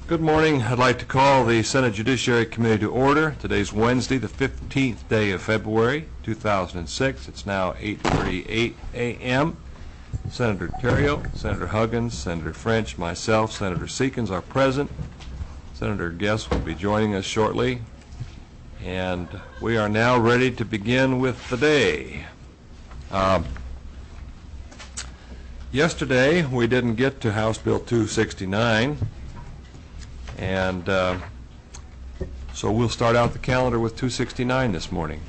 Good morning. I'd like to call the Senate Judiciary Committee to order. Today's Wednesday, the 15th day of February, 2006. It's now 8:38 a.m. Senator Terrio, Senator Huggins, Senator French, myself, Senator Seekins are present. Senator Guest will be joining us shortly. And we are now ready to begin with the day. Yesterday, we didn't get to House Bill 269. And so we'll start out the calendar with 269 this morning.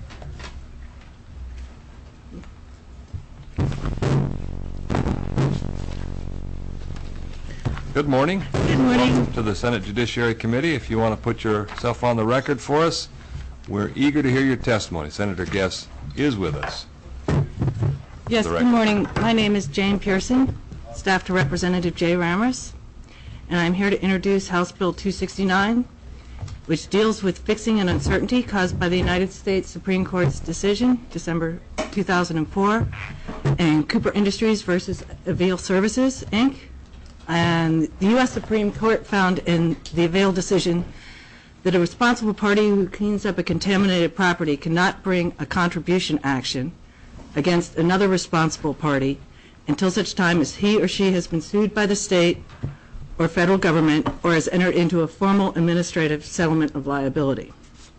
Good morning. Good morning. Welcome to the Senate Judiciary Committee. If you want to put yourself on the record for us, we're eager to hear your testimony. Senator Guest is with us. Yes, good morning. My name is Jane Pearson, staff to Representative Jay Rammers. And I'm here to introduce House Bill 269, which deals with fixing an uncertainty caused by the United States Supreme Court's decision, December 2004, in Cooper Industries versus Avail Services, Inc. And the U.S. Supreme Court found in the Avail decision that a responsible party who cleans up a contaminated property cannot bring a contribution action against another responsible party until such time as he or she has been sued by the state or federal government, or has entered into a formal administrative settlement of liability.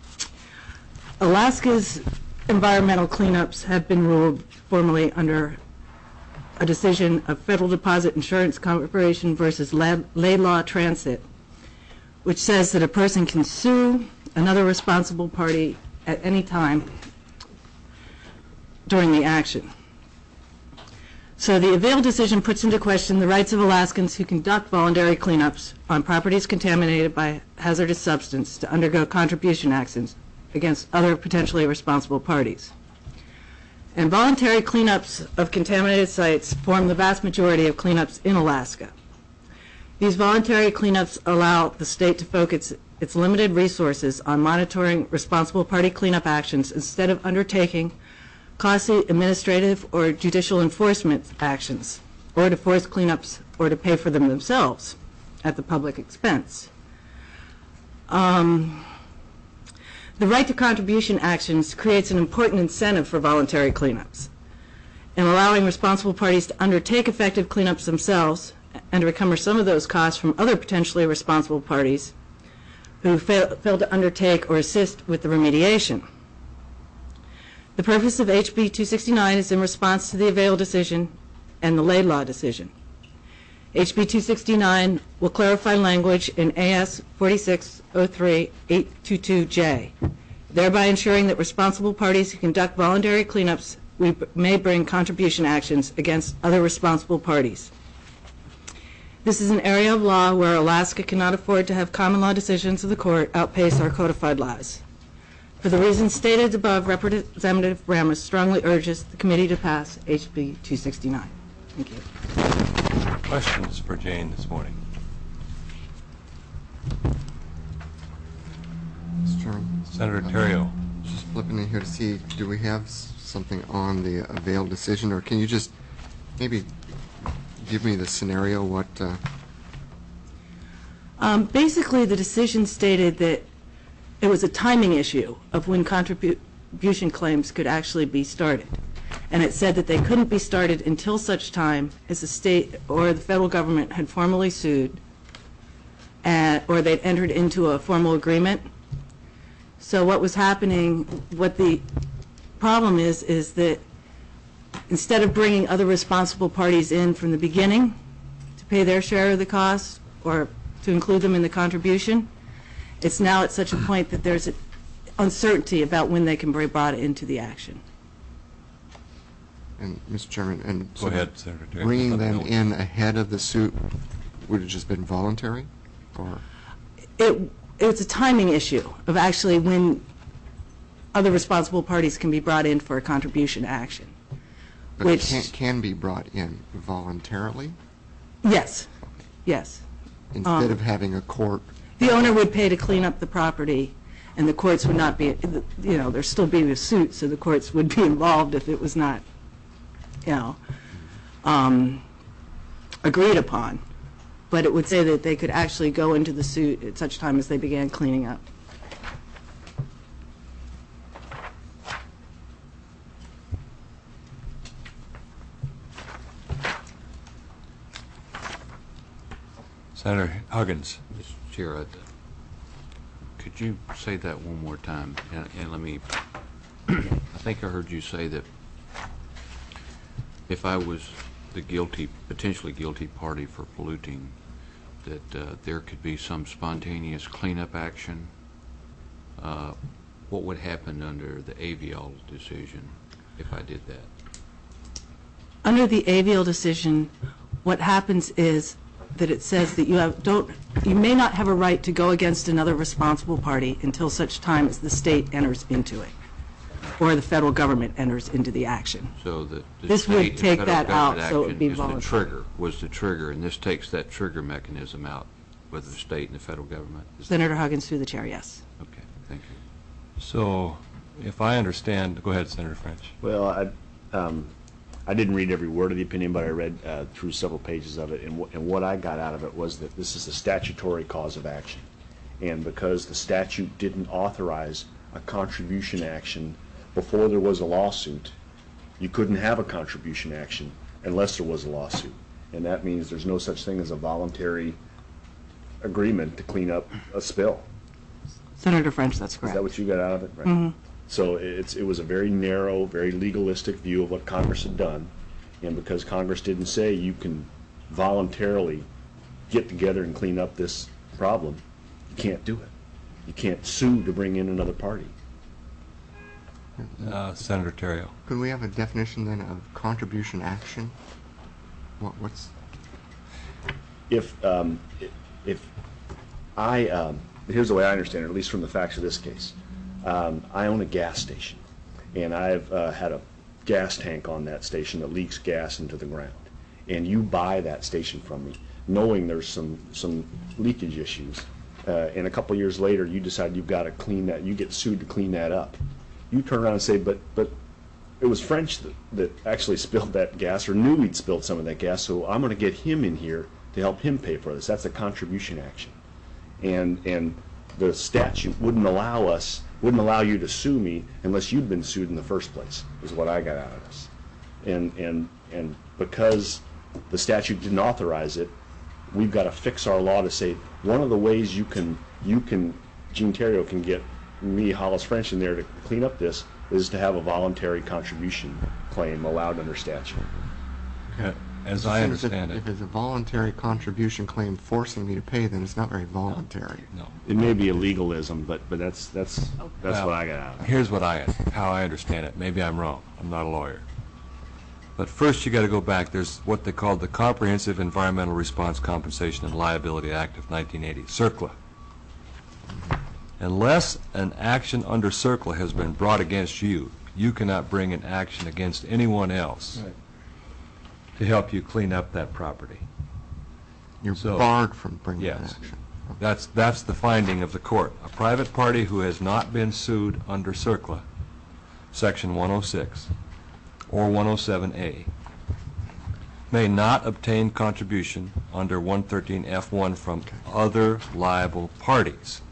Alaska's environmental cleanups have been ruled formally under a decision of Federal Deposit Insurance Corporation versus Laidlaw Transit, which says that a person can sue another responsible party at any time during the action. So the Avail decision puts into question the rights of Alaskans who conduct voluntary cleanups on properties contaminated by hazardous substance to undergo contribution actions against other potentially responsible parties. And voluntary cleanups of contaminated sites form the vast majority of cleanups in Alaska. These voluntary cleanups allow the state to focus its limited resources on monitoring responsible party cleanup actions instead of undertaking costly administrative or judicial enforcement actions, or to force cleanups or to pay for them themselves at the public expense. The right to contribution actions creates an important incentive for voluntary cleanups, and allowing responsible parties to undertake effective cleanups themselves and to recover some of those costs from other potentially responsible parties who fail to undertake or assist with the remediation. The purpose of HB 269 is in response to the Avail decision and the Laidlaw decision. HB 269 will clarify language in AS 4603-822J, thereby ensuring that responsible parties who conduct voluntary cleanups may bring contribution actions against other responsible parties. This is an area of law where Alaska cannot afford to have common law decisions of the court outpace our codified laws. For the reasons stated above, Representative Rammers strongly urges the committee to pass HB 269. Thank you. Questions for Jane this morning? Mr. Chairman. Senator Terrio. Just flipping in here to see, do we have something on the Avail decision, or can you just maybe give me the scenario? What? Basically, the decision stated that it was a timing issue of when contribution claims could actually be started. And it said that they couldn't be started until such time as the state or the federal government had formally sued or they'd entered into a formal agreement. So what was happening, what the problem is that instead of bringing other responsible parties in from the beginning to pay their share of the cost or to include them in the contribution, it's now at such a point that there's uncertainty about when they can be brought into the action. And Mr. Chairman, and Go ahead, Senator Terrio. Bringing them in ahead of the suit would have just been voluntary, or? It's a timing issue of actually when other responsible parties can be brought in for a contribution action. But which it can be brought in voluntarily? Yes, yes. Instead of having a court. The owner would pay to clean up the property, and the courts would not be, there's still being a suit, so the courts would be involved if it was not, agreed upon. but it would say that they could actually go into the suit at such time as they began cleaning up. Senator Huggins. Mr. Chair, could you say that one more time? And let me, I think I heard you say that if I was the potentially guilty party for polluting, that there could be some spontaneous cleanup action. What would happen under the Avial decision if I did that? Under the Avial decision, what happens is that it says that you may not have a right to go against another responsible party until such time as the state enters into it, or the federal government enters into the action. So the This would state and take federal that out, government so it would action be is the voluntary. was the trigger, and this takes that trigger mechanism out with the state and the federal government. Senator Huggins, through the chair, yes. Okay, thank you. So, if I understand, go ahead, Senator French. Well, I didn't read every word of the opinion, but I read through several pages of it, and what I got out of it was that this is a statutory cause of action. And because the statute didn't authorize a contribution action before there was a lawsuit, you couldn't have a contribution action unless there was a lawsuit. And that means there's no such thing as a voluntary agreement to clean up a spill. Senator French, that's Is correct. that what you got out of it? Right. So it was a very narrow, very legalistic view of what Congress had done. And because Congress didn't say you can voluntarily get together and clean up this problem, you can't do it. You can't sue to bring in another party. Senator Terrio. Could we have a definition then of contribution action? What's If I, here's the way I understand it, at least from the facts of this case. I own a gas station, and I've had a gas tank on that station that leaks gas into the ground. And you buy that station from me, knowing there's some leakage issues. And a couple years later, you decide you've got to clean that. You get sued to clean that up. You turn around and say, but it was French that actually spilled that gas, or knew he'd spilled some of that gas, so I'm going to get him in here to help him pay for this. That's a contribution action. And the statute wouldn't allow you to sue me unless you'd been sued in the first place, is what I got out of this. And because the statute didn't authorize it, we've got to fix our law to say one of the ways Gene Terrio can get me, Hollis French, in there to clean up this is to have a voluntary contribution claim allowed under statute. As I understand it. If it's a voluntary contribution claim forcing me to pay, then it's not very voluntary. No. It may be a legalism, but that's what I got out of it. Here's how I understand it. Maybe I'm wrong. I'm not a lawyer. But first you got to go back. There's what they call the Comprehensive Environmental Response Compensation and Liability Act of 1980, CERCLA. Unless an action under CERCLA has been brought against you, you cannot bring an action against anyone else to help you clean up that property. You're barred from bringing an Yes. action. That's the finding of the court. A private party who has not been sued under CERCLA, Section 106 or 107A, may not obtain contribution under 113F1 from other liable parties.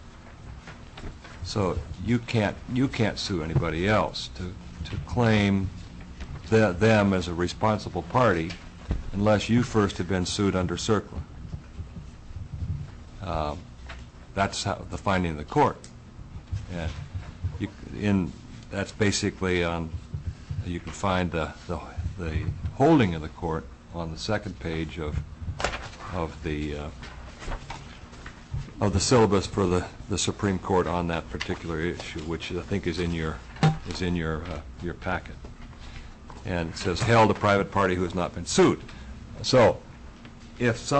So you can't sue anybody else to claim them as a responsible party unless you first have been sued under CERCLA. That's the finding of the court. And that's basically on. You can find the holding of the court on the second page of the syllabus for the Supreme Court on that particular issue, which I think is in your packet. And it says, held a private party who has not been sued. So if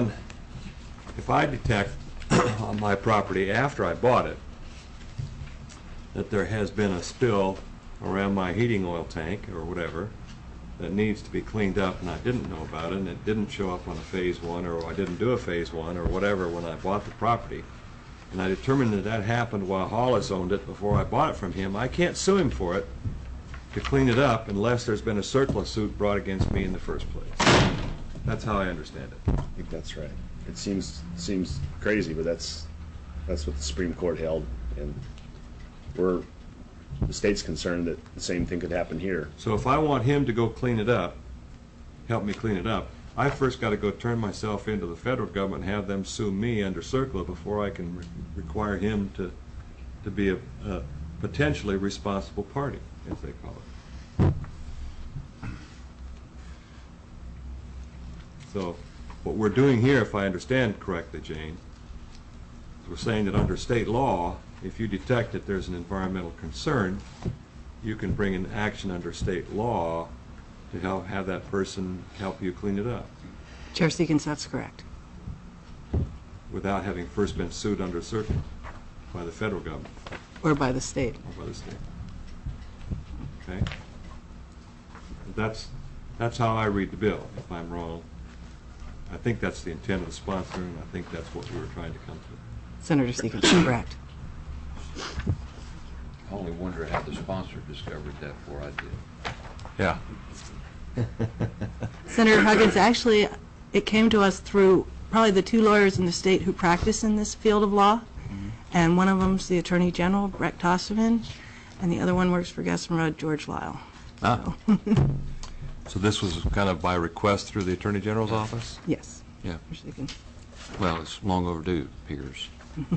I detect on my property after I bought it that there has been a spill around my heating oil tank or whatever that needs to be cleaned up, and I didn't know about it, and it didn't show up on a Phase 1, or I didn't do a Phase 1 or whatever when I bought the property, and I determined that happened while Hollis owned it before I bought it from him, I can't sue him for it to clean it up unless there's been a CERCLA suit brought against me in the first place. That's how I understand it. I think that's right. It seems crazy, but that's what the Supreme Court held, and the state's concerned that the same thing could happen here. So if I want him to go clean it up, help me clean it up, I first got to go turn myself into the federal government and have them sue me under CERCLA before I can require him to be a potentially responsible party, as they call it. So what we're doing here, if I understand correctly, Jane, is we're saying that under state law, if you detect that there's an environmental concern, you can bring an action under state law to have that person help you clean it up Chair Seekins, that's correct. without having first been sued under CERCLA by the federal government Or by the state. or by the state. Okay? That's how I read the bill. If I'm wrong, I think that's the intent of the sponsor, and I think that's what we were trying to come to. Senator Seekins, correct. I only wonder how the sponsor discovered that before I did. Yeah. Senator Huggins, actually, it came to us through probably the two lawyers in the state who practice in this field of law, and one of them's the Attorney General, Brett Tostovan, and the other one works for Guest Rudd, George Lyle. Ah. So this was kind of by request through the Attorney General's office? Yes. Yeah. Senator Seekins. Well, it's long overdue, it appears.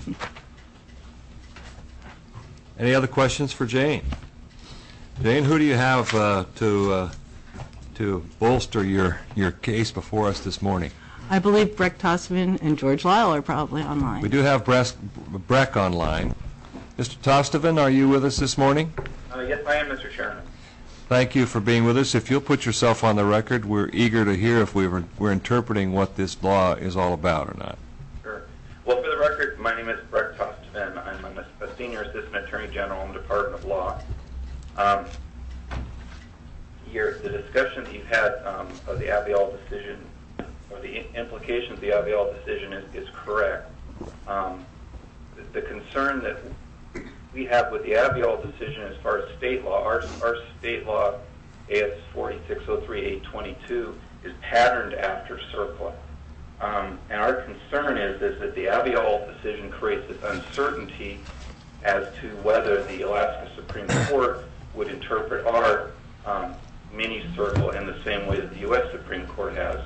Any other questions for Jane? Jane, who do you have to bolster your case before us this morning? I believe Brett Tostovan and George Lyle are probably online. We do have Breck online. Mr. Tostovan, are you with us this morning? Yes, I am, Mr. Chairman. Thank you for being with us. If you'll put yourself on the record, we're eager to hear if we're interpreting what this law is all about or not. Sure. Well, for the record, my name is Brett Tostovan. I'm a senior assistant attorney general in the Department of Law. The discussion that you've had of the Avial decision, or the implications of the Avial decision, is correct. The concern that we have with the Avial decision as far as state law, our state law, AS 4603-822, is patterned after CERCLA. And our concern is that the Avial decision creates this uncertainty as to whether the Alaska Supreme Court would interpret our mini-CERCLA in the same way that the U.S. Supreme Court has.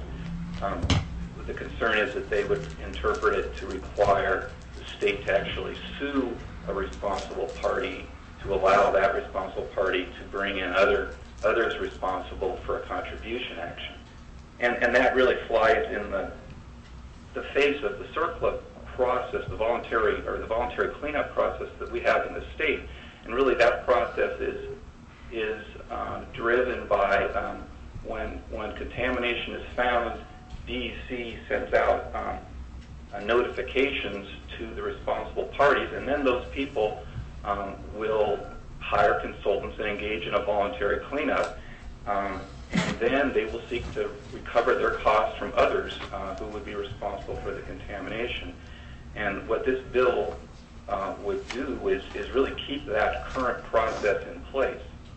The concern is that they would interpret it to require the state to actually sue a responsible party, to allow that responsible party to bring in others responsible for a contribution action. And that really flies in the face of the CERCLA process, the voluntary cleanup process that we have in the state. And really that process is driven by when contamination is found, DEC sends out notifications to the responsible parties, and then those people will hire consultants and engage in a voluntary cleanup, and then they will seek to recover their costs from others who would be responsible for the contamination. And what this bill would do is really keep that current process in place.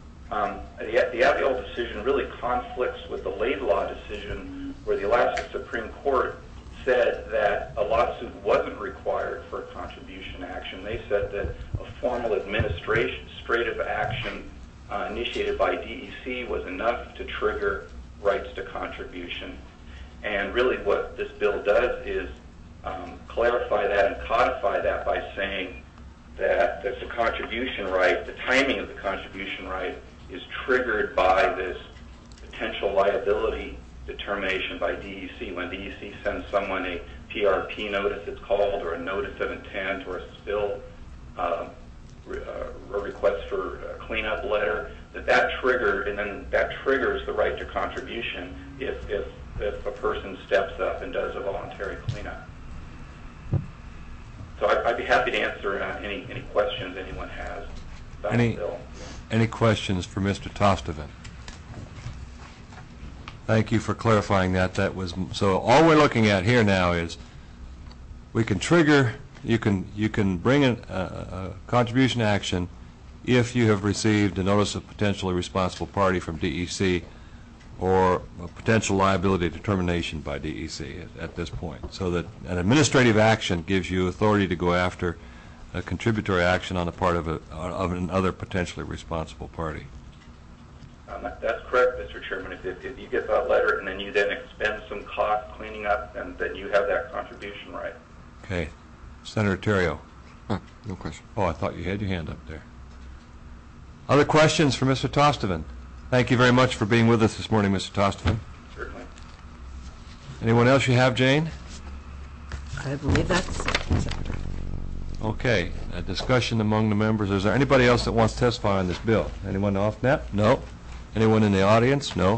The Avial decision really conflicts with the Laidlaw decision, where the Alaska Supreme Court said that a lawsuit wasn't required for a contribution action. They said that a formal administrative action initiated by DEC was enough to trigger rights to contribution. And really what this bill does is clarify that and codify that by saying that the contribution right, the timing of the contribution right, is triggered by this potential liability determination by DEC. When DEC sends someone a PRP notice, it's called, or a notice of intent, or a spill, a request for a cleanup letter, that triggers the right to contribution if a person steps up and does a voluntary cleanup. So I'd be happy to answer any questions anyone has about the bill. Any questions for Mr. Tostovan? Thank you for clarifying that. So all we're looking at here now is we can trigger, you can bring a contribution action if you have received a notice of potentially responsible party from DEC or a potential liability determination by DEC at this point, so that an administrative action gives you authority to go after a contributory action on the part of another potentially responsible party. That's correct, Mr. Chairman. If you get that letter and then you then expend some cost cleaning up, then you have that contribution right. Okay. Senator Terrio. No question. Oh, I thought you had your hand up there. Other questions for Mr. Tostovan? Thank you very much for being with us this morning, Mr. Tostovan. Certainly. Anyone else you have, Jane? I believe that's it. Okay. A discussion among the members. Is there anybody else that wants to testify on this bill? Anyone off net? No. Anyone in the audience? No.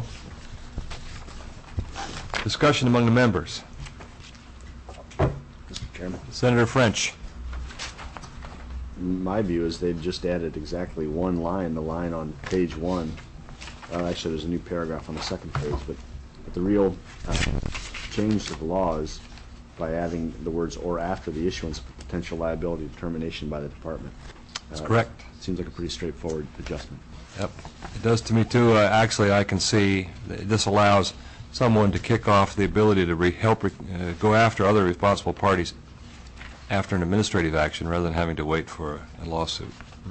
Discussion among the members. Mr. Chairman. Senator French. My view is they've just added exactly one line, the line on page 1. Actually, there's a new paragraph on the second page, but the real change to the law is by adding the words "or after the issuance of potential liability determination by the department." That's correct. Seems like a pretty straightforward adjustment. Yep. It does to me, too. Actually, I can see this allows someone to kick off the ability to help go after other responsible parties after an administrative action rather than having to wait for a lawsuit.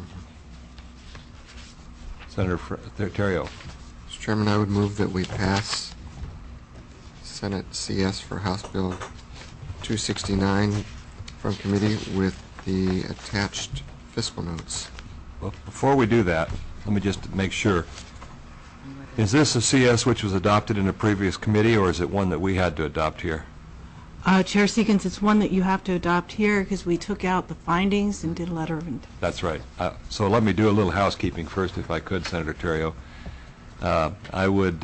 Senator Terrio. Mr. Chairman, I would move that we pass Senate CS for House Bill 269 from committee with the attached fiscal notes. Well, before we do that, let me just make sure. Is this a CS which was adopted in a previous committee, or is it one that we had to adopt here? Chair Seekins, it's one that you have to adopt here because we took out the findings and did a letter of intent. That's right. So let me do a little housekeeping first, if I could, Senator Terrio. I would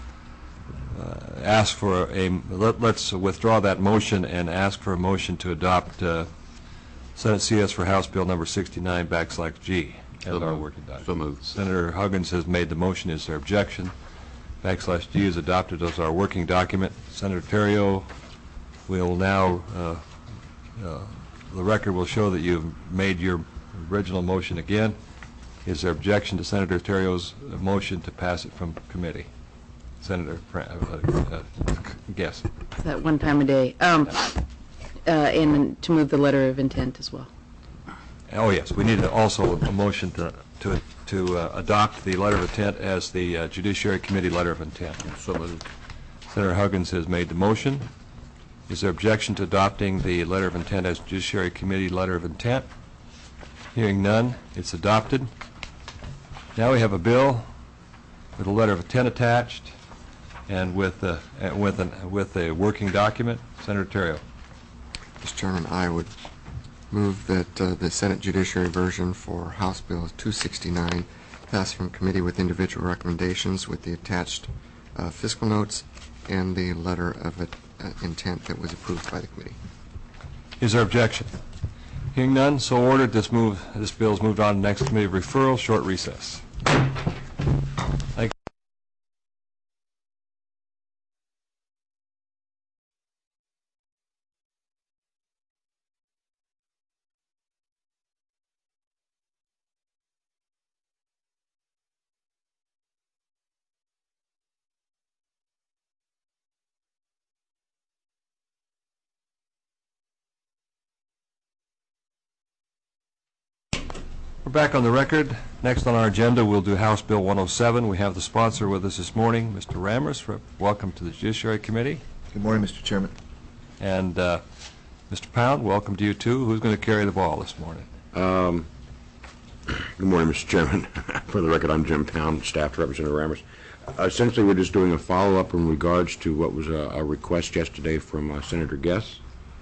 ask for let's withdraw that motion and ask for a motion to adopt Senate CS for House Bill number 69/G as our working document. So moved. Senator Huggins has made the motion. Is there objection? /G is adopted as our working document. Senator Terrio, we'll now, the record will show that you've made your original motion again. Is there objection to Senator Terrio's motion to pass it from committee? Senator, guess. That one time a day. And to move the letter of intent as well. Oh, yes. We need also a motion to adopt the letter of intent as the Judiciary Committee letter of intent. So moved. Senator Huggins has made the motion. Is there objection to adopting the letter of intent as Judiciary Committee letter of intent? Hearing none, it's adopted. Now we have a bill with a letter of intent attached and with a working document. Senator Terrio. Mr. Chairman, I would move that the Senate Judiciary version for House Bill 269 pass from committee with individual recommendations with the attached fiscal notes and the letter of intent that was approved by the committee. Is there objection? Hearing none, so ordered. This bill is moved on to the next committee of referral. Short recess. Thank you. We're back on the record. Next on our agenda, we'll do House Bill 107. We have the sponsor with us this morning, Mr. Rammers. Welcome to the Judiciary Committee. Good morning, Mr. Chairman. And Mr. Pound, welcome to you, too. Who's going to carry the ball this morning? Good morning, Mr. Chairman. For the record, I'm Jim Pound, staff Representative Rammers. Essentially, we're just doing a follow-up in regards to what was a request yesterday from Senator Guess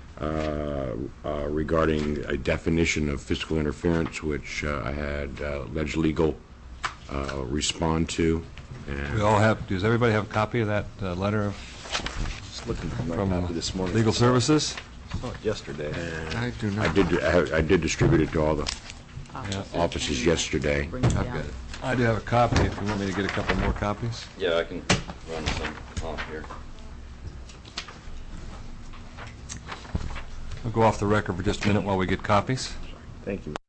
regarding a definition of fiscal interference, which I had Ledge Legal respond to. And We all have. Does everybody have a copy of that letter Just looking for my from copy this morning. Legal Services? Saw it yesterday. I do not. I did distribute it to all the Yeah. offices yesterday. Bring it I've down. got it. I do have a copy if you want me to get a couple more copies. Yeah, I can run some off here. We'll go off the record for just a minute while we get copies. Thank you.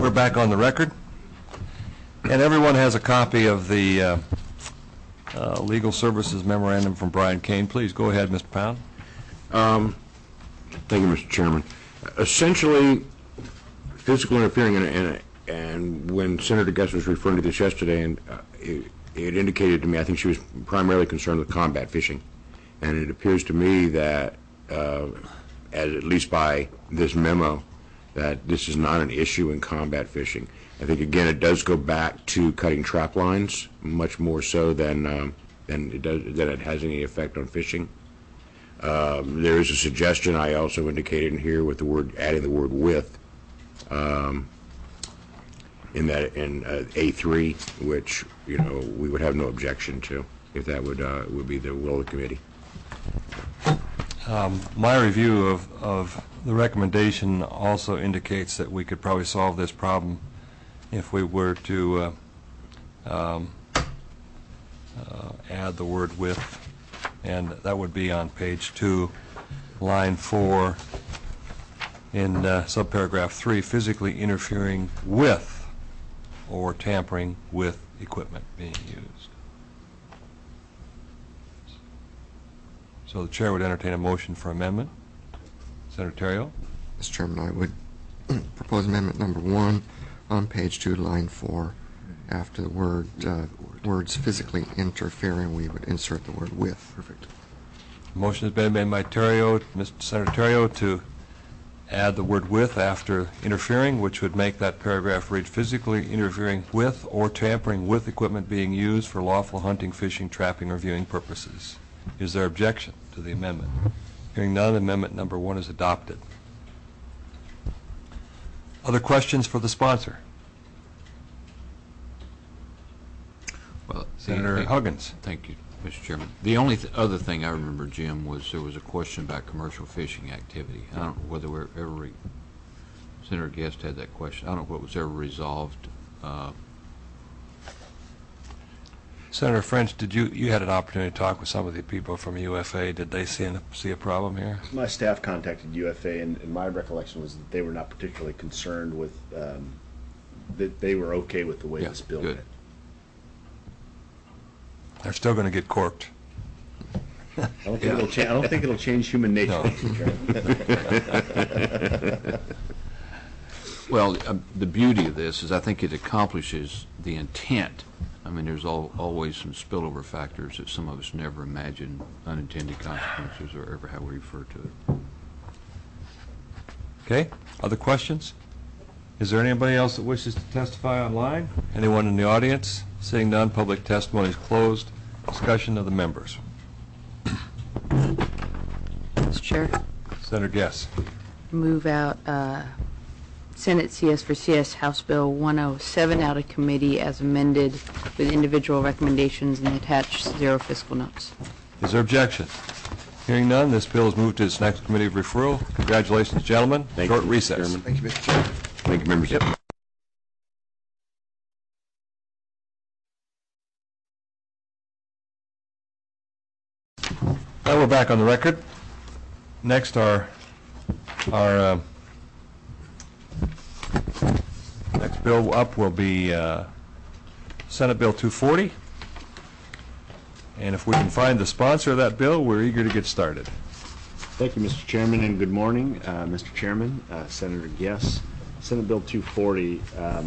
We're back on the record. And everyone has a copy of the Legal Services Memorandum from Brian Kane. Please go ahead, Mr. Pound. Thank you, Mr. Chairman. Essentially, physical interfering, and when Senator Guest was referring to this yesterday, and it indicated to me, I think she was primarily concerned with combat fishing. And it appears to me that, at least by this memo, that this is not an issue in combat fishing. I think, again, it does go back to cutting trap lines, much more so than it has any effect on fishing. There is a suggestion I also indicated in here with the word, adding the word with, in A3, which, you know, we would have no objection to if that would be the will of the committee. My review of the recommendation also indicates that we could probably solve this problem if we were to add the word with, and that would be on page 2, line 4, in subparagraph 3, physically interfering with or tampering with equipment being used. So the chair would entertain a motion for amendment. Senator Terrio? Mr. Chairman, I would propose amendment number 1 on page 2, line 4. After the words physically interfering, we would insert the word with. Perfect. Motion has been made by Terrio, Senator Terrio, to add the word with after interfering, which would make that paragraph read physically interfering with or tampering with equipment being used for lawful hunting, fishing, trapping, or viewing purposes. Is there objection to the amendment? Hearing none, amendment number 1 is adopted. Other questions for the sponsor? Well, Senator Huggins. Thank you, Mr. Chairman. The only other thing I remember, Jim, was there was a question about commercial fishing activity. I don't know whether Senator Guest had that question. I don't know what was ever resolved. Senator French, did you had an opportunity to talk with some of the people from UFA? Did they see a problem here? My staff contacted UFA, and my recollection was that they were not particularly concerned with, that they were okay with the way this bill went. They're still going to get corked. I don't think it'll change human nature. No. Mr. Well, the beauty of this is I think it accomplishes the intent. I mean, there's always some spillover factors that some of us never imagine, unintended consequences, or ever how we refer to it. Okay. Other questions? Is there anybody else that wishes to testify online? Anyone in the audience? Seeing none, public testimony is closed. Discussion of the members. Mr. Chair, Senator Guess. move out Senate CS for CS House Bill 107 out of committee as amended with individual recommendations and attached 0 fiscal notes. Is there objection? Hearing none, this bill is moved to its next committee of referral. Congratulations, gentlemen. Short recess. Thank you, Mr. Chairman. Thank you, members. Yep. Now we're back on the record. Next, our next bill up will be Senate Bill 240. And if we can find the sponsor of that bill, we're eager to get started. Thank you, Mr. Chairman, and good morning, Mr. Chairman, Senator Guess. Senate Bill 240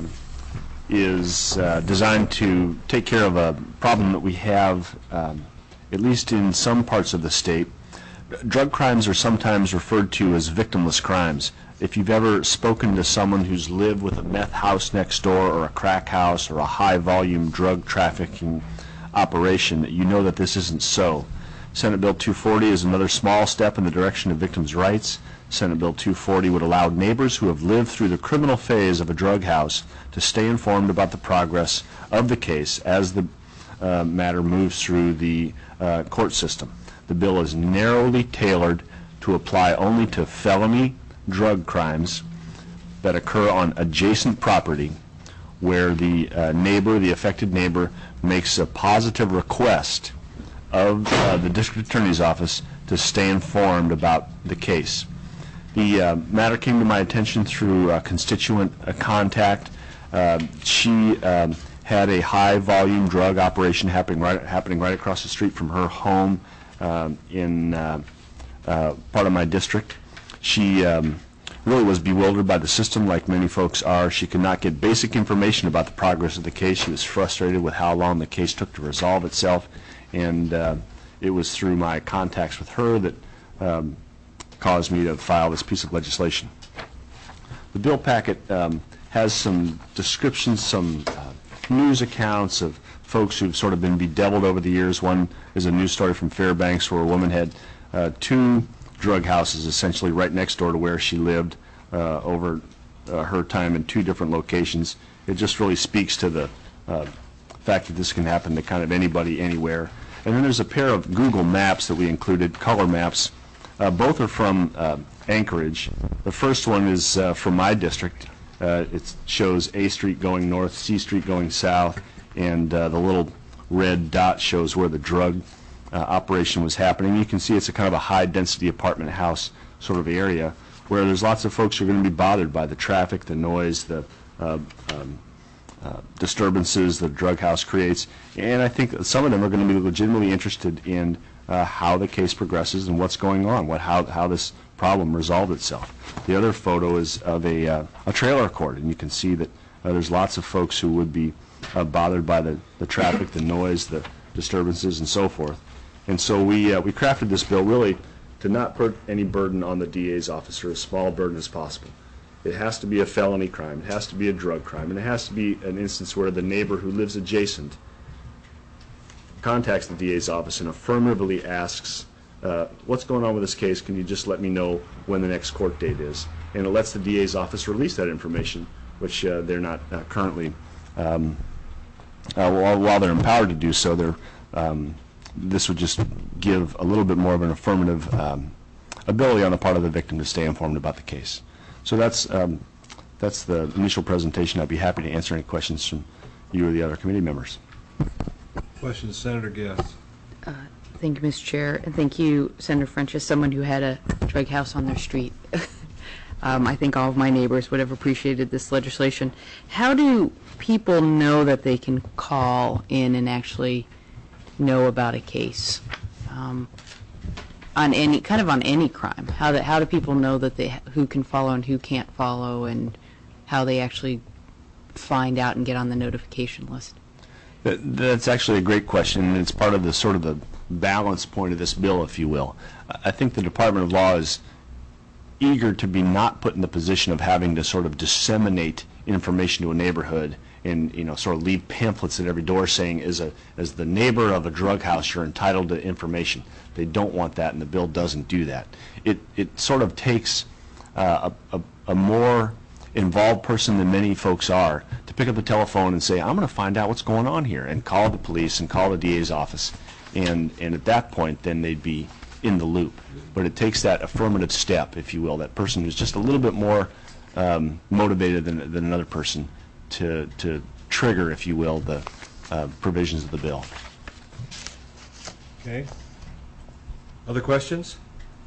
is designed to take care of a problem that we have, at least in some parts of the state. Drug crimes are sometimes referred to as victimless crimes. If you've ever spoken to someone who's lived with a meth house next door or a crack house or a high-volume drug trafficking operation, you know that this isn't so. Senate Bill 240 is another small step in the direction of victims' rights. Senate Bill 240 would allow neighbors who have lived through the criminal phase of a drug house to stay informed about the progress of the case as the matter moves through the court system. The bill is narrowly tailored to apply only to felony drug crimes that occur on adjacent property where the neighbor, the affected neighbor, makes a positive request of the district attorney's office to stay informed about the case. The matter came to my attention through constituent contact. She had a high-volume drug operation happening right across the street from her home in part of my district. She really was bewildered by the system, like many folks are. She could not get basic information about the progress of the case. She was frustrated with how long the case took to resolve itself, and it was through my contacts with her that caused me to file this piece of legislation. The bill packet has some descriptions, some news accounts of folks who've sort of been bedeviled over the years. One is a news story from Fairbanks where a woman had 2 drug houses essentially right next door to where she lived over her time in 2 different locations. It just really speaks to the fact that this can happen to kind of anybody, anywhere. And then there's a pair of Google Maps that we included, color maps. Both are from Anchorage. The first one is from my district. It shows A Street going north, C Street going south, and the little red dot shows where the drug operation was happening. You can see it's a kind of a high-density apartment house sort of area where there's lots of folks who are going to be bothered by the traffic, the noise, the disturbances the drug house creates. And I think some of them are going to be legitimately interested in how the case progresses and what's going on, how this problem resolved itself. The other photo is of a trailer court, and you can see that there's lots of folks who would be bothered by the traffic, the noise, the disturbances, and so forth. And so we crafted this bill really to not put any burden on the DA's office, or as small a burden as possible. It has to be a felony crime, it has to be a drug crime, and it has to be an instance where the neighbor who lives adjacent contacts the DA's office and affirmatively asks, what's going on with this case? Can you just let me know when the next court date is? And it lets the DA's office release that information, which they're not currently, while they're empowered to do so, this would just give a little bit more of an affirmative ability on the part of the victim to stay informed about the case. So that's the initial presentation. I'd be happy to answer any questions from you or the other committee members. Questions, Senator Guest? Thank you, Mr. Chair, and thank you, Senator French, as someone who had a drug house on their street. I think all of my neighbors would have appreciated this legislation. How do people know that they can call in and actually know about a case on any crime? How do people know that who can follow and who can't follow, and how they actually find out and get on the notification list? That's actually a great question, and it's part of the sort of the balance point of this bill, if you will. I think the Department of Law is eager to be not put in the position of having to sort of disseminate information to a neighborhood and sort of leave pamphlets at every door saying, as the neighbor of a drug house, you're entitled to information. They don't want that, and the bill doesn't do that. It sort of takes a more involved person than many folks are to pick up the telephone and say, I'm going to find out what's going on here, and call the police and call the DA's office. And at that point, then they'd be in the loop. But it takes that affirmative step, if you will, that person who's just a little bit more motivated than another person to trigger, if you will, the provisions of the bill. Okay. Other questions?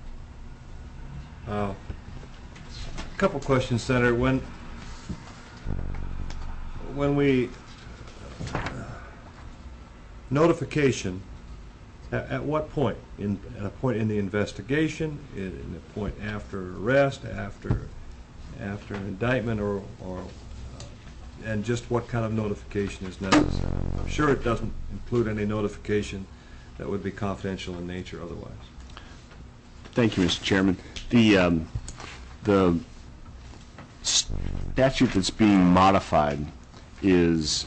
A couple questions, Senator. When we notification, at what point? At a point in the investigation, at a point after arrest, after an indictment, or and just what kind of notification is necessary? I'm sure it doesn't include any notification that would be confidential in nature otherwise. Thank you, Mr. Chairman. The statute that's being modified is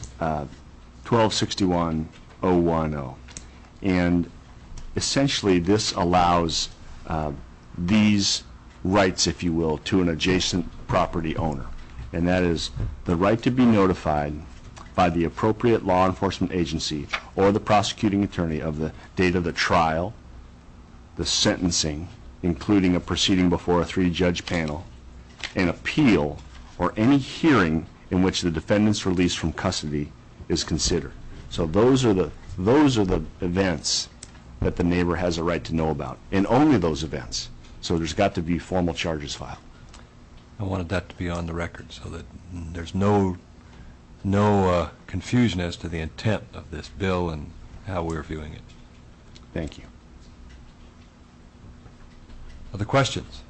1261.010, and essentially this allows these rights, if you will, to an adjacent property owner, and that is the right to be notified by the appropriate law enforcement agency or the prosecuting attorney of the date of the trial, the sentencing, including a proceeding before a 3-judge panel, an appeal, or any hearing in which the defendant's release from custody is considered. So those are the events that the neighbor has a right to know about, and only those events. So there's got to be formal charges filed. I wanted that to be on the record so that there's no confusion as to the intent of this bill and how we're viewing it. Thank you. Other questions?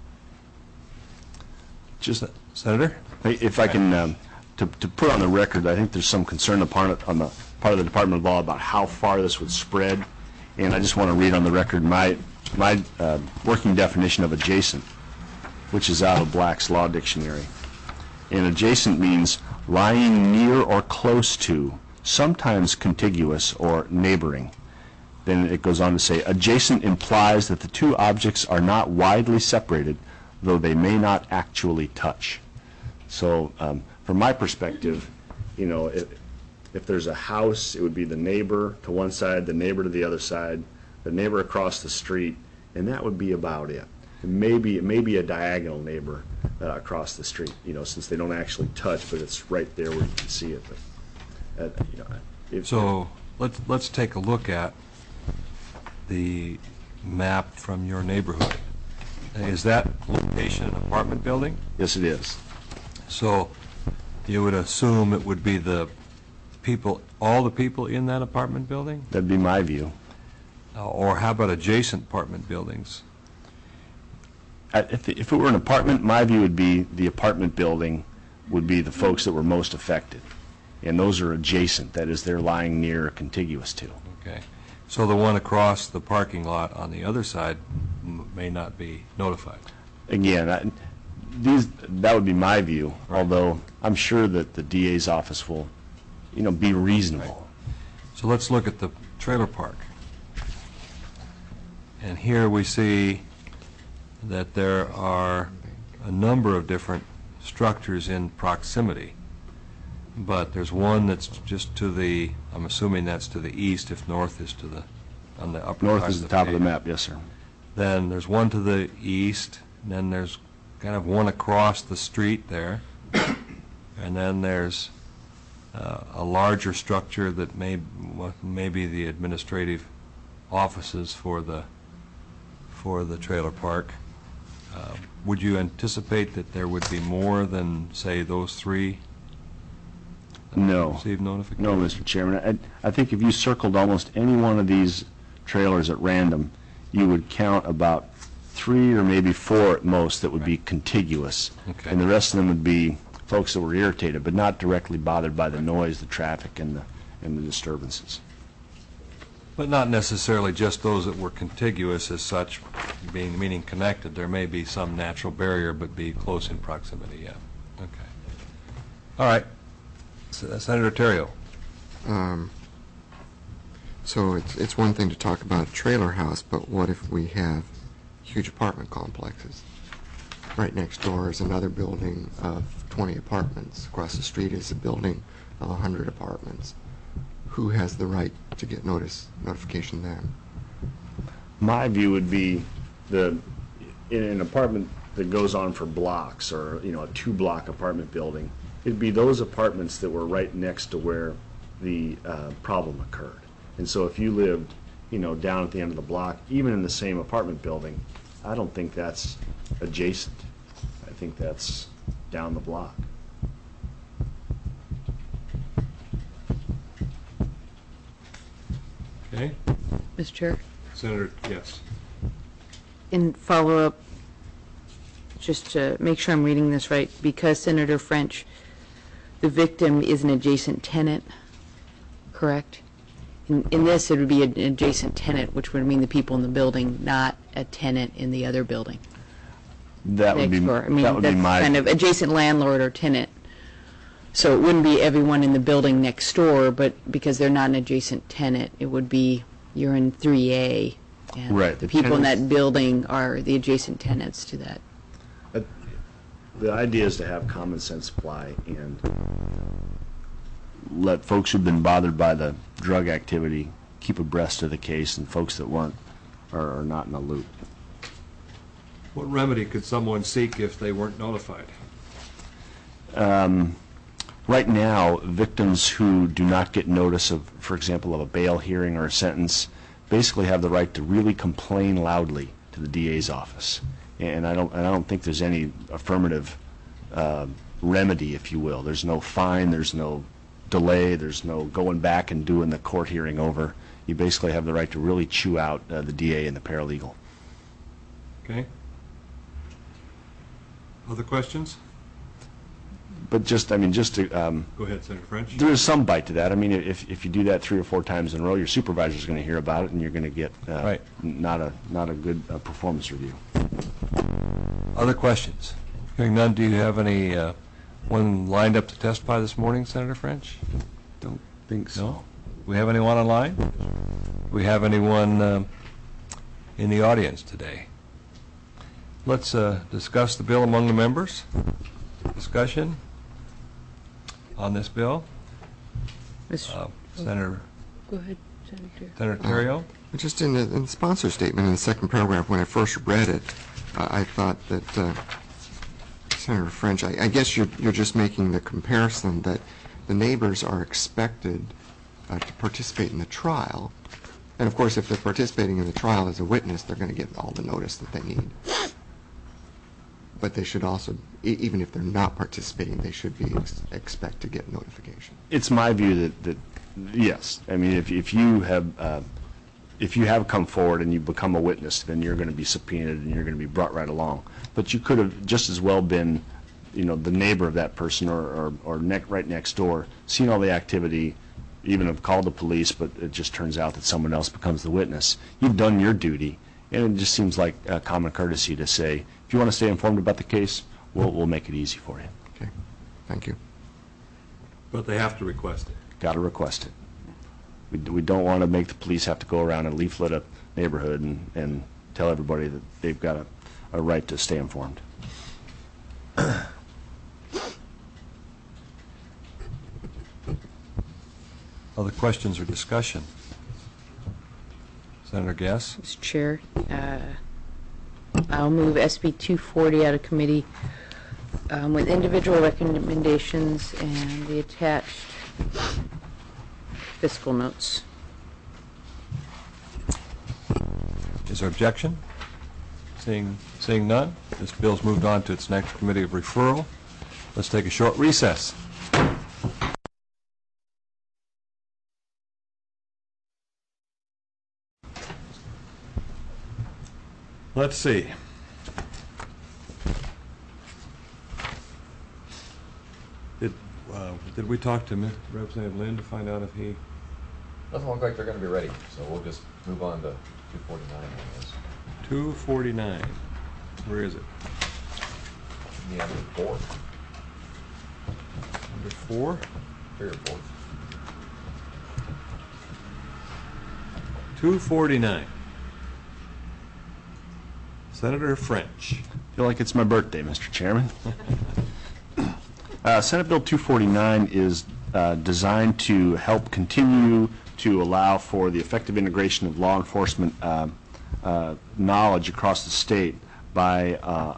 Just Senator? if I can, to put on the record, I think there's some concern on the part of the Department of Law about how far this would spread, and I just want to read on the record my working definition of adjacent, which is out of Black's Law Dictionary. And adjacent means lying near or close to, sometimes contiguous or neighboring. Then it goes on to say, adjacent implies that the two objects are not widely separated, though they may not actually touch. So from my perspective, you know, if there's a house, it would be the neighbor to one side, the neighbor to the other side, the neighbor across the street, and that would be about it. It may be a diagonal neighbor across the street, you know, since they don't actually touch, but it's right there where you can see it. But, you know, So let's take a look at the map from your neighborhood. Is that location an apartment building? Yes, it is. So you would assume it would be the people, all the people in that apartment building? That'd be my view. Or how about adjacent apartment buildings? If it were an apartment, my view would be the apartment building would be the folks that were most affected. And those are adjacent, that is, they're lying near or contiguous to. Okay. So the one across the parking lot on the other side may not be notified. Again, that would be my view, although I'm sure that the DA's office will, you know, be reasonable. So let's look at the trailer park. And here we see that there are a number of different structures in proximity. But there's one that's just to the, I'm assuming that's to the east, if north is to the, on the upper North side is the top of the page. map, yes, sir. Then there's one to the east, and then there's kind of one across the street there. And then there's a larger structure that may be the administrative offices for the trailer park. Would you anticipate that there would be more than, say, those three? No. Received notification? No, Mr. Chairman. I think if you circled almost any one of these trailers at random, you would count about 3 or maybe 4 at most that would be contiguous. Okay. And the rest of them would be folks that were irritated, but not directly bothered by the noise, the traffic, and the disturbances. But not necessarily just those that were contiguous as such, meaning connected. There may be some natural barrier, but be close in proximity, yeah. Okay. All right. Senator Terrio. So it's one thing to talk about a trailer house, but what if we have huge apartment complexes? Right next door is another building of 20 apartments. Across the street is a building of 100 apartments. Who has the right to get notification then? My view would be in an apartment that goes on for blocks, or, you know, a 2-block apartment building, it'd be those apartments that were right next to where the problem occurred. And so if you lived, you know, down at the end of the block, even in the same apartment building, I don't think that's adjacent. I think that's down the block. Okay. Mr. Chair, Senator, yes. in follow-up, just to make sure I'm reading this right, because Senator French, the victim is an adjacent tenant, correct? In this, it would be an adjacent tenant, which would mean the people in the building, not a tenant in the other building. That would be Next door. I mean, that would be that's my kind of adjacent landlord or tenant. So it wouldn't be everyone in the building next door, but because they're not an adjacent tenant, it would be you're in 3A. And Right, the the people in tenants- that building are the adjacent tenants to that. The idea is to have common sense apply and let folks who've been bothered by the drug activity keep abreast of the case, and folks that weren't are not in the loop. What remedy could someone seek if they weren't notified? Right now, victims who do not get notice of, for example, of a bail hearing or a sentence, basically have the right to really complain loudly to the DA's office. And I don't think there's any affirmative remedy, if you will. There's no fine, there's no delay, there's no going back and doing the court hearing over. You basically have the right to really chew out the DA and the paralegal. Okay. Other questions? But just to, Go ahead, Senator French. there is some bite to that. I mean, if you do that 3 or 4 times in a row, your supervisor's going to hear about it, and you're going to get Right. not a good performance review. Other questions? Hearing none, do you have any one lined up to testify this morning, Senator French? Don't think so. No? We have anyone online? Do we have anyone in the audience today? Let's discuss the bill among the members. Discussion on this bill. Senator Go ahead, Senator. Senator Terrio. Just in the sponsor statement in the second paragraph, when I first read it, I thought that Senator French, I guess you're just making the comparison that the neighbors are expected to participate in the trial. And of course, if they're participating in the trial as a witness, they're going to get all the notice that they need. But they should also, even if they're not participating, they should be expect to get notification. It's my view that yes. I mean, if you have come forward and you become a witness, then you're going to be subpoenaed and you're going to be brought right along. But you could have just as well been, the neighbor of that person or right next door, seen all the activity, even have called the police, but it just turns out that someone else becomes the witness. You've done your duty, and it just seems like common courtesy to say, if you want to stay informed about the case, we'll make it easy for you. Okay, thank you. But they have to request it. Got to request it. We don't want to make the police have to go around and leaflet a neighborhood and tell everybody that they've got a right to stay informed. Other questions or discussion? Senator Gass. Mr. Chair, I'll move SB 240 out of committee with individual recommendations and the attached fiscal notes. Is there objection? Seeing none, this bill's moved on to its next committee of referral. Let's take a short recess. Let's see. Did we talk to Representative Lynn to find out if he... Doesn't look like they're going to be ready, so we'll just move on to 249, I guess. 249. Where is it? Yeah, number 4. Number 4? 3 or 4. 249. Senator French. I feel like it's my birthday, Mr. Chairman. Senate Bill 249 is designed to help continue to allow for the effective integration of law enforcement knowledge across the state by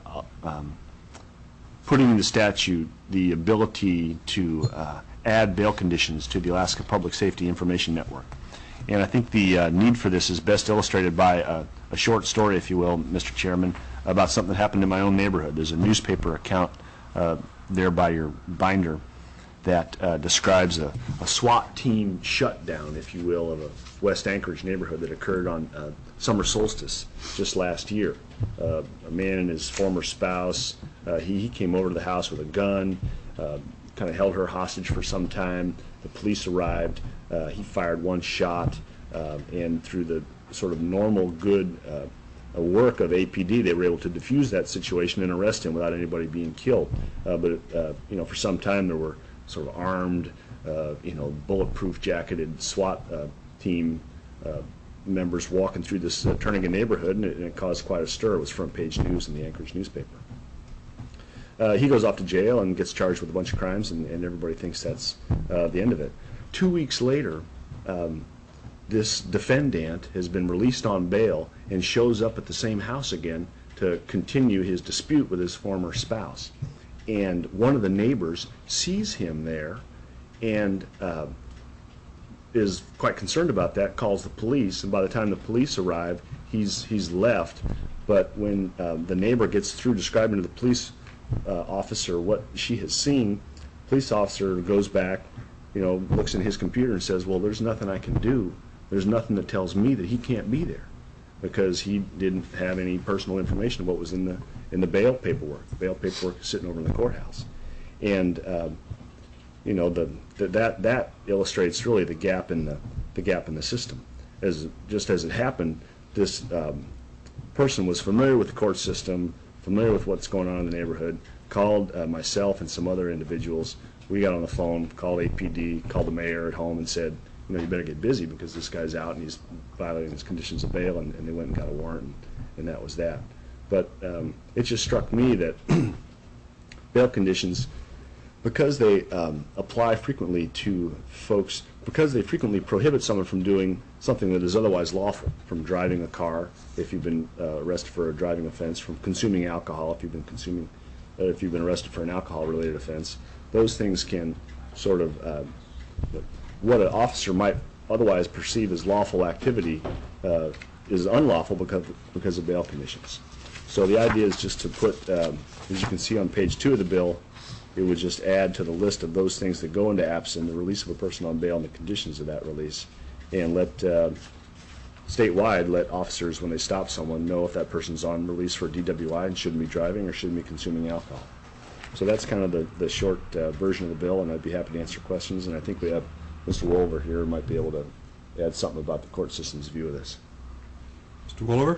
putting in the statute the ability to add bail conditions to the Alaska Public Safety Information Network. And I think the need for this is best illustrated by a short story, if you will, Mr. Chairman, about something that happened in my own neighborhood. There's a newspaper account there by your binder that describes a SWAT team shutdown, if you will, of a West Anchorage neighborhood that occurred on summer solstice just last year. A man and his former spouse, he came over to the house with a gun, kind of held her hostage for some time. The police arrived. He fired one shot, and through the sort of normal good work of APD, they were able to defuse that situation and arrest him without anybody being killed. But for some time there were sort of armed, bulletproof jacketed SWAT team members walking through this Turnigan neighborhood, and it caused quite a stir. It was front page news in the Anchorage newspaper. He goes off to jail and gets charged with a bunch of crimes, and everybody thinks that's the end of it. 2 weeks later, this defendant has been released on bail and shows up at the same house again to continue his dispute with his former spouse. And one of the neighbors sees him there and is quite concerned about that, calls the police, and by the time the police arrive, he's left. But when the neighbor gets through describing to the police officer what she has seen, police officer goes back, looks in his computer and says, well, there's nothing I can do. There's nothing that tells me that he can't be there, because he didn't have any personal information of what was in the bail paperwork. The bail paperwork is sitting over in the courthouse, and that illustrates really the gap in the system. Just as it happened, this person was familiar with the court system, familiar with what's going on in the neighborhood, called myself and some other individuals. We got on the phone, called APD, called the mayor at home and said, you better get busy because this guy's out and he's violating his conditions of bail, and they went and got a warrant, and that was that. But it just struck me that bail conditions, because they apply frequently to folks, because they frequently prohibit someone from doing something that is otherwise lawful, from driving a car if you've been arrested for a driving offense, from consuming alcohol if you've been arrested for an alcohol-related offense. Those things can sort of what an officer might otherwise perceive as lawful activity is unlawful because of bail conditions. So the idea is just to put, as you can see on page 2 of the bill, it would just add to the list of those things that go into APSIN, the release of a person on bail and the conditions of that release, and statewide let officers, when they stop someone, know if that person's on release for DWI and shouldn't be driving or shouldn't be consuming alcohol. So that's kind of the short version of the bill, and I'd be happy to answer questions, and I think we have Mr. Wolver here might be able to add something about the court system's view of this. Mr. Wolver?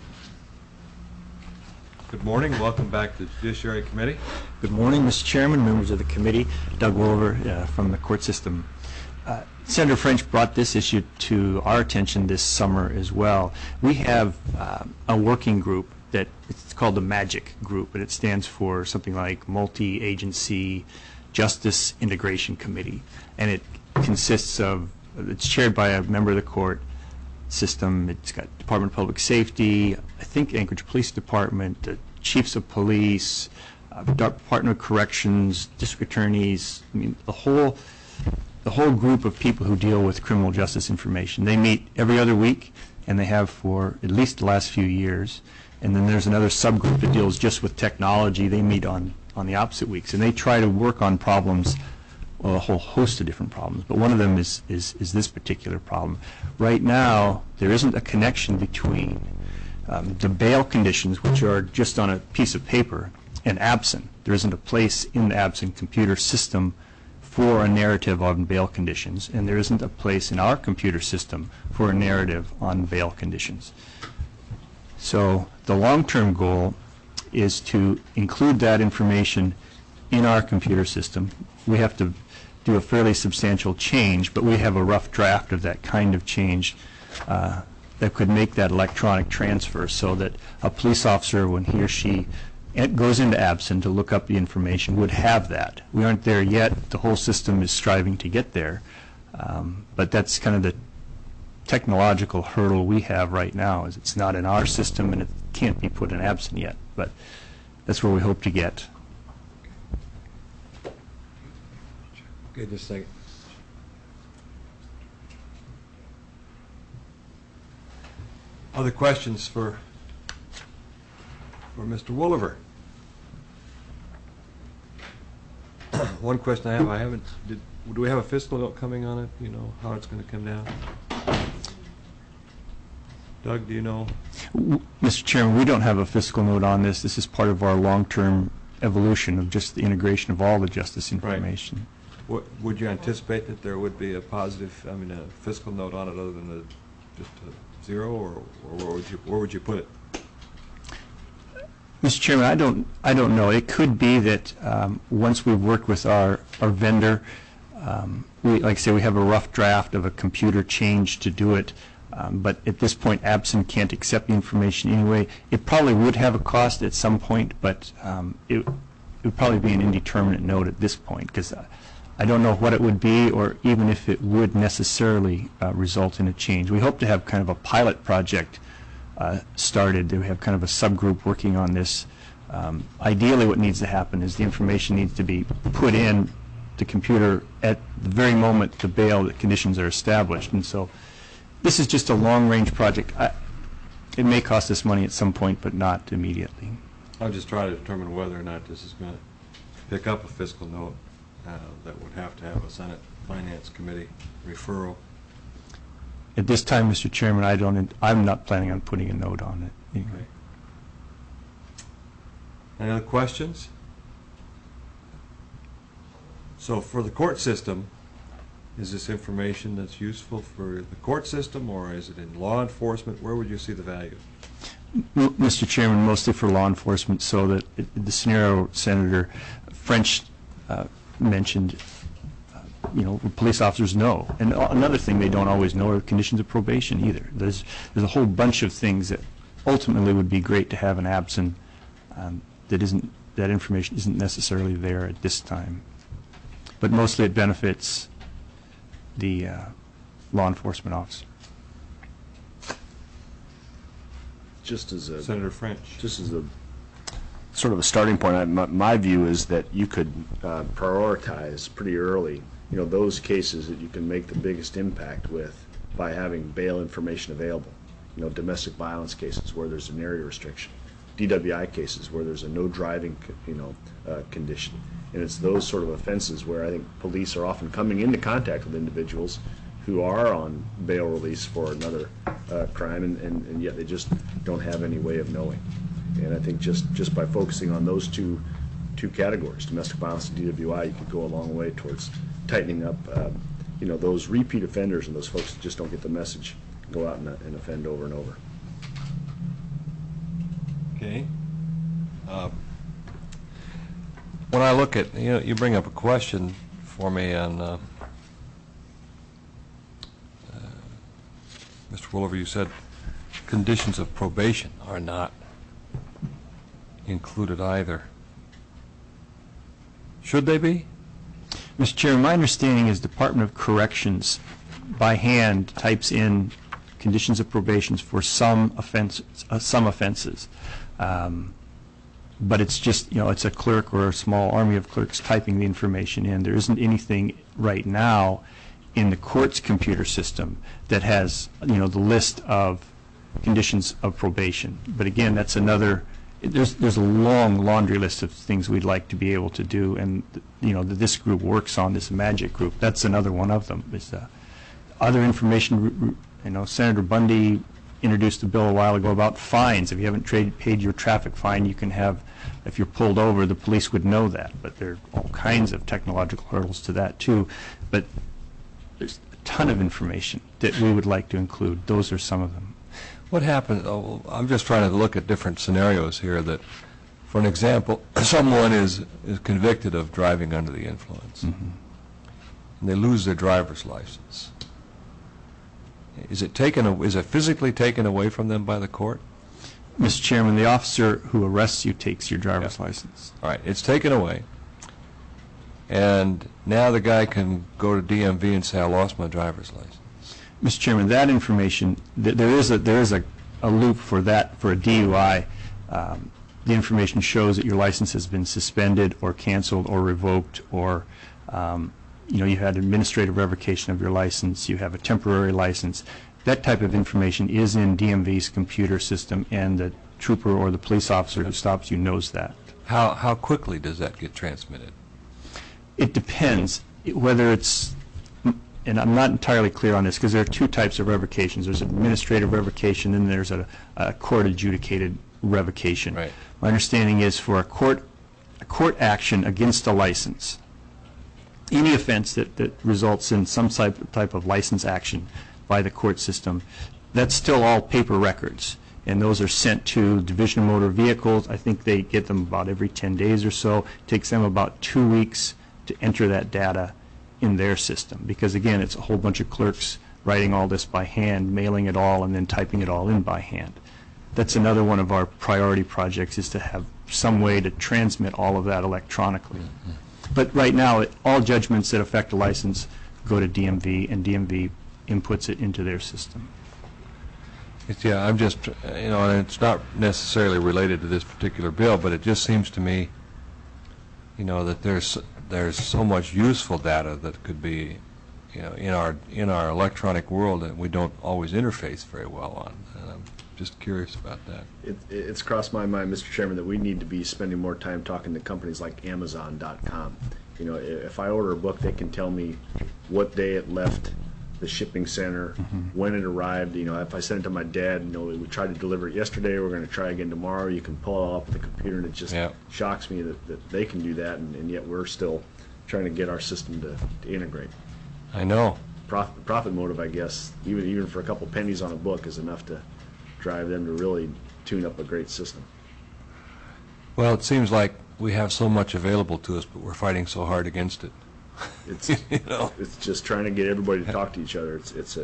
Good morning. Welcome back to the Judiciary Committee. Good morning, Mr. Chairman, members of the committee. Doug Wolver from the court system. Senator French brought this issue to our attention this summer as well. We have a working group that it's called the MAGIC group, and it stands for something like Multi-Agency Justice Integration Committee, and it consists of, it's chaired by a member of the court system. It's got Department of Public Safety, I think Anchorage Police Department, chiefs of police, Department of Corrections, district attorneys. I mean, the whole group of people who deal with criminal justice information. They meet every other week, and they have for at least the last few years. And then there's another subgroup that deals just with technology. They meet on the opposite weeks, and they try to work on problems, well, a whole host of different problems. But one of them is this particular problem. Right now, there isn't a connection between the bail conditions, which are just on a piece of paper, and APSIN. There isn't a place in the APSIN computer system for a narrative on bail conditions, and there isn't a place in our computer system for a narrative on bail conditions. So the long-term goal is to include that information in our computer system. We have to do a fairly substantial change, but we have a rough draft of that kind of change that could make that electronic transfer so that a police officer, when he or she goes into APSIN to look up the information, would have that. We aren't there yet. The whole system is striving to get there. But that's kind of the technological hurdle we have right now, is it's not in our system and it can't be put in APSIN yet. But that's where we hope to get. Okay, just a second. Other questions for Mr. Wolver? One question I haven't, do we have a fiscal note coming on it? Do you know how it's going to come down? Doug, do you know? Mr. Chairman, we don't have a fiscal note on this. This is part of our long-term evolution of just the integration of all the justice information. Right. Would you anticipate that there would be a positive, a fiscal note on it other than just a zero, or where would you put it? Mr. Chairman, I don't know. It could be that once we've worked with our vendor, like I say, we have a rough draft of a computer change to do it. But at this point, APSIN can't accept the information anyway. It probably would have a cost at some point, but it would probably be an indeterminate note at this point, because I don't know what it would be or even if it would necessarily result in a change. We hope to have kind of a pilot project started. We have kind of a subgroup working on this. Ideally, what needs to happen is the information needs to be put in the computer at the very moment the bail conditions are established. And so this is just a long-range project. It may cost us money at some point, but not immediately. I'm just trying to determine whether or not this is going to pick up a fiscal note that would have to have a Senate Finance Committee referral. At this time, Mr. Chairman, I'm not planning on putting a note on it. Okay. Any other questions? So for the court system, is this information that's useful for the court system, or is it in law enforcement? Where would you see the value? Mr. Chairman, mostly for law enforcement, so that the scenario Senator French mentioned, police officers know. And another thing they don't always know are conditions of probation either. There's a whole bunch of things that ultimately would be great to have an absent that information isn't necessarily there at this time. But mostly it benefits the law enforcement officer. Just as a Senator French. Just as a sort of a starting point, my view is that you could prioritize pretty early, those cases that you can make the biggest impact with by having bail information available. Domestic violence cases where there's an area restriction, DWI cases where there's a no driving, condition. And it's those sort of offenses where I think police are often coming into contact with individuals who are on bail release for another crime, and yet they just don't have any way of knowing. And I think just by focusing on those two categories, domestic violence and DWI, you could go a long way towards tightening up, those repeat offenders and those folks that just don't get the message, go out and offend over and over. Okay. When I look at, you bring up a question for me on, Mr. Woolover, you said conditions of probation are not included either. Should they be? Mr. Chairman, my understanding is Department of Corrections by hand types in conditions of probations for some offenses. But it's just, it's a clerk or a small army of clerks typing the information in. There isn't anything right now in the court's computer system that has, the list of conditions of probation. But again, that's another, there's a long laundry list of things we'd like to be able to do, and, this group works on, this magic group. That's another one of them. Is other information, Senator Bundy introduced a bill a while ago about fines. If you haven't paid your traffic fine, you can have, if you're pulled over, the police would know that. But there are all kinds of technological hurdles to that too. But there's a ton of information that we would like to include. Those are some of them. What happens, I'm just trying to look at different scenarios here that, for an example, someone is convicted of driving under the influence, and they lose their driver's license. Is it physically taken away from them by the court? Mr. Chairman, the officer who arrests you takes your driver's license. All right, it's taken away. And now the guy can go to DMV and say, I lost my driver's license. Mr. Chairman, that information, there is a loop for that, for a DUI. The information shows that your license has been suspended or canceled or revoked, or you had administrative revocation of your license, you have a temporary license. That type of information is in DMV's computer system, and the trooper or the police officer who stops you knows that. How quickly does that get transmitted? It depends whether it's, and I'm not entirely clear on this because there are two types of revocations. There's administrative revocation and there's a court adjudicated revocation. Right. My understanding is for a court action against a license, any offense that results in some type of license action by the court system, that's still all paper records. And those are sent to Division of Motor Vehicles. I think they get them about every 10 days or so. It takes them about 2 weeks to enter that data in their system. Because again, it's a whole bunch of clerks writing all this by hand, mailing it all, and then typing it all in by hand. That's another one of our priority projects, is to have some way to transmit all of that electronically. But right now, all judgments that affect a license go to DMV, and DMV inputs it into their system. Yeah, I'm just, and it's not necessarily related to this particular bill, but it just seems to me, that there's there's so much useful data that could be, in our electronic world that we don't always interface very well on. And I'm just curious about that. It's crossed my mind, Mr. Chairman, that we need to be spending more time talking to companies like Amazon.com. If I order a book, they can tell me what day it left the shipping center, when it arrived. If I send it to my dad, we tried to deliver it yesterday, we're going to try again tomorrow. You can pull it all up with the computer, and it just shocks me that they can do that, and yet we're still trying to get our system to integrate. I know. Profit motive, I guess, even for a couple pennies on a book is enough to drive them to really tune up a great system. Well, it seems like we have so much available to us, but we're fighting so hard against it. It's just trying to get everybody to talk to each other.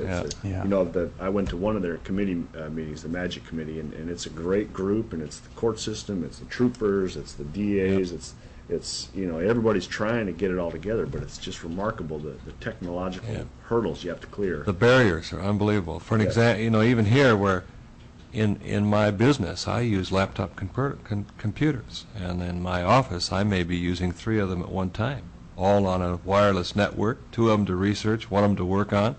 I went to one of their committee meetings, the Magic Committee, and it's a great group, and it's the court system, it's the troopers, it's the DAs, it's everybody's trying to get it all together, but it's just remarkable the technological hurdles you have to clear. The barriers are unbelievable. For an example, even here where in my business I use laptop computers, and in my office I may be using 3 of them at one time, all on a wireless network, 2 of them to research, 1 of them to work on.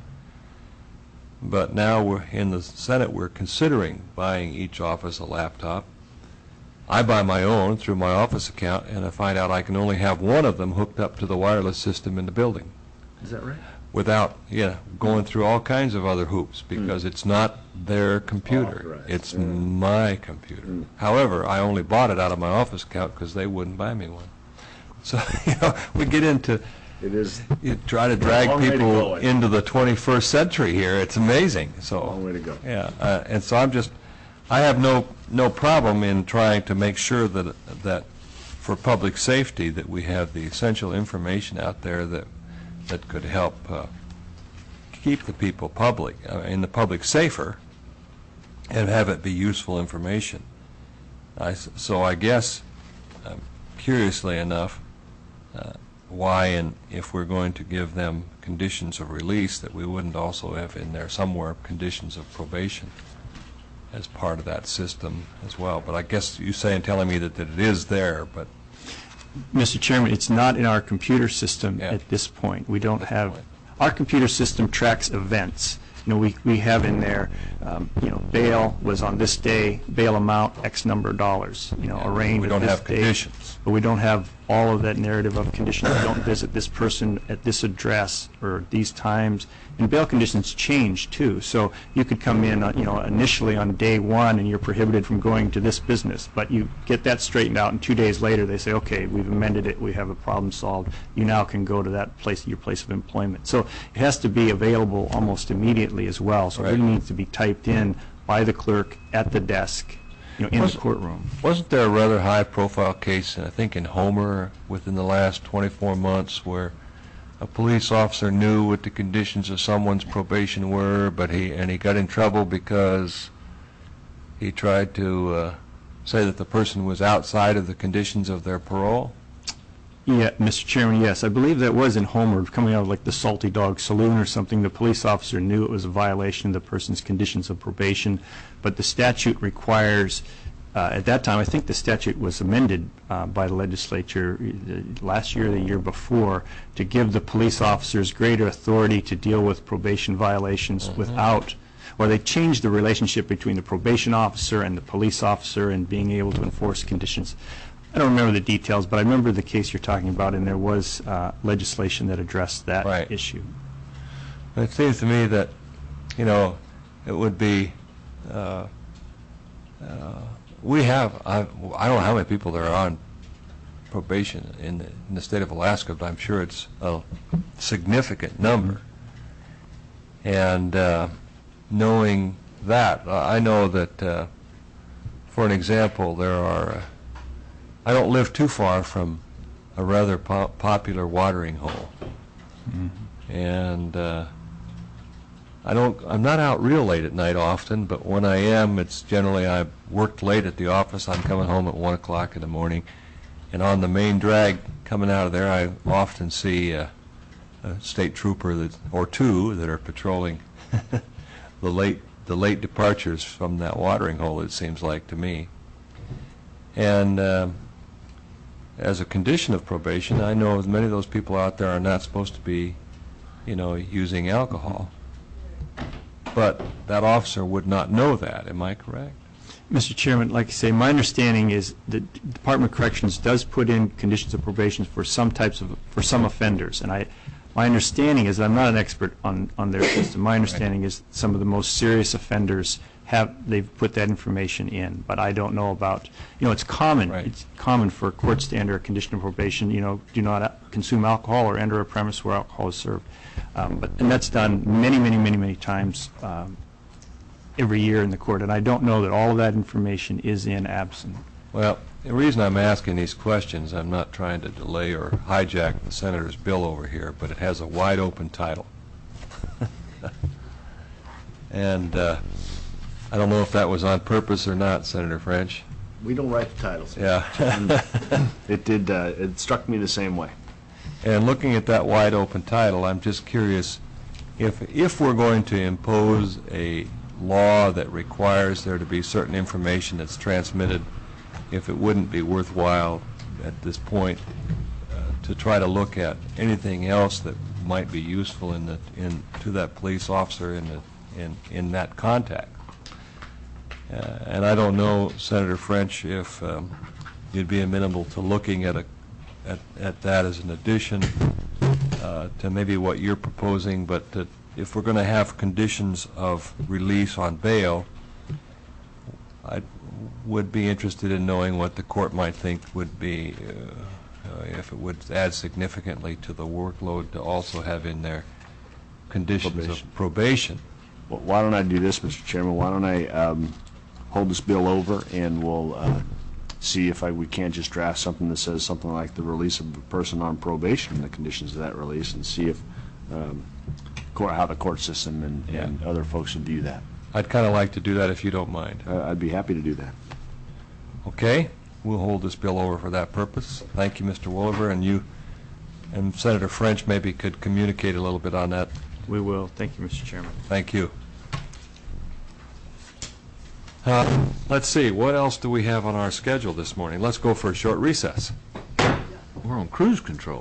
But now we're in the Senate, we're considering buying each office a laptop. I buy my own through my office account, and I find out I can only have 1 of them hooked up to the wireless system in the building. Is that right? Without going through all kinds of other hoops, because it's not their computer. It's my computer. However, I only bought it out of my office account because they wouldn't buy me one. So, we get into, you try to drag people into the 21st century here. It's amazing. So, long way to go. Yeah, and so I have no problem in trying to make sure that for public safety that we have the essential information out there that could help keep the people in the public safer and have it be useful information. So I guess, curiously enough, why, and if we're going to give them conditions of release, that we wouldn't also have in there somewhere conditions of probation as part of that system as well. But I guess you say and telling me that it is there, but Mr. Chairman, it's not in our computer system at this point. We don't have, our computer system tracks events. We have in there, bail was on this day, bail amount, X number of dollars, arraigned we don't have conditions. But we don't have all of that narrative of conditions. We don't visit this person at this address or these times. And bail conditions change, too. So you could come in, initially on day 1 and you're prohibited from going to this business. But you get that straightened out, and 2 days later they say, okay, we've amended it, we have a problem solved. You now can go to that place, your place of employment. So it has to be available almost immediately as well. So it really needs to be typed in by the clerk at the desk, in the courtroom. Wasn't there a rather high-profile case, I think in Homer, within the last 24 months, where a police officer knew what the conditions of someone's probation were, but he got in trouble because he tried to say that the person was outside of the conditions of their parole? Yeah, Mr. Chairman, yes. I believe that was in Homer, coming out of like the Salty Dog Saloon or something. The police officer knew it was a violation of the person's conditions of probation, but the statute requires, at that time, I think the statute was amended by the legislature last year or the year before to give the police officers greater authority to deal with probation violations without, or they changed the relationship between the probation officer and the police officer and being able to enforce conditions. I don't remember the details, but I remember the case you're talking about, and there was legislation that addressed that issue. It seems to me that, it would be, we have, I don't know how many people there are on probation in the state of Alaska, but I'm sure it's a significant number. And knowing that, I know that, for an example, there are, I don't live too far from a rather popular watering hole. And I'm not out real late at night often, but when I am, it's generally I've worked late at the office. I'm coming home at 1 o'clock in the morning, and on the main drag coming out of there, I often see a state trooper or 2 that are patrolling the late departures from that watering hole. It seems like to me, and as a condition of probation, I know many of those people out there are not supposed to be, using alcohol. But that officer would not know that. Am I correct? Mr. Chairman, like I say, my understanding is the Department of Corrections does put in conditions of probation for some offenders, and my understanding is, I'm not an expert on their system, my understanding is some of the most serious offenders they've put that information in, but I don't know about, it's common. Right. It's common for courts to enter a condition of probation, do not consume alcohol or enter a premise where alcohol is served. And that's done many times every year in the court, and I don't know that all of that information is in absent. Well, the reason I'm asking these questions, I'm not trying to delay or hijack the senator's bill over here, but it has a wide open title. And I don't know if that was on purpose or not, Senator French. We don't write the titles. Yeah. It struck me the same way. And looking at that wide open title, I'm just curious, if we're going to impose a law that requires there to be certain information that's transmitted, if it wouldn't be worthwhile at this point to try to look at anything else that might be useful to that police officer in that contact. And I don't know, Senator French, if you'd be amenable to looking at that as an addition to maybe what you're proposing, but if we're going to have conditions of release on bail, I would be interested in knowing what the court might think would be, if it would add significantly to the workload to also have in there conditions of probation. Well, why don't I do this, Mr. Chairman? Why don't I hold this bill over, and we'll see if we can't just draft something that says something like the release of a person on probation and the conditions of that release, and see if how the court system and other folks would view that. I'd kind of like to do that if you don't mind. I'd be happy to do that. Okay, we'll hold this bill over for that purpose. Thank you, Mr. Wolliver, and you and Senator French maybe could communicate a little bit on that. We will. Thank you, Mr. Chairman. Thank you. Let's see, what else do we have on our schedule this morning? Let's go for a short recess. We're on cruise control.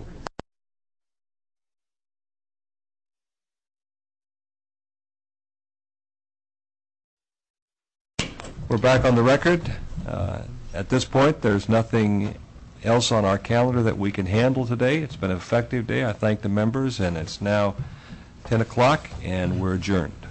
We're back on the record. At this point, there's nothing else on our calendar that we can handle today. It's been an effective day. I thank the members, and it's now 10 o'clock, and we're adjourned.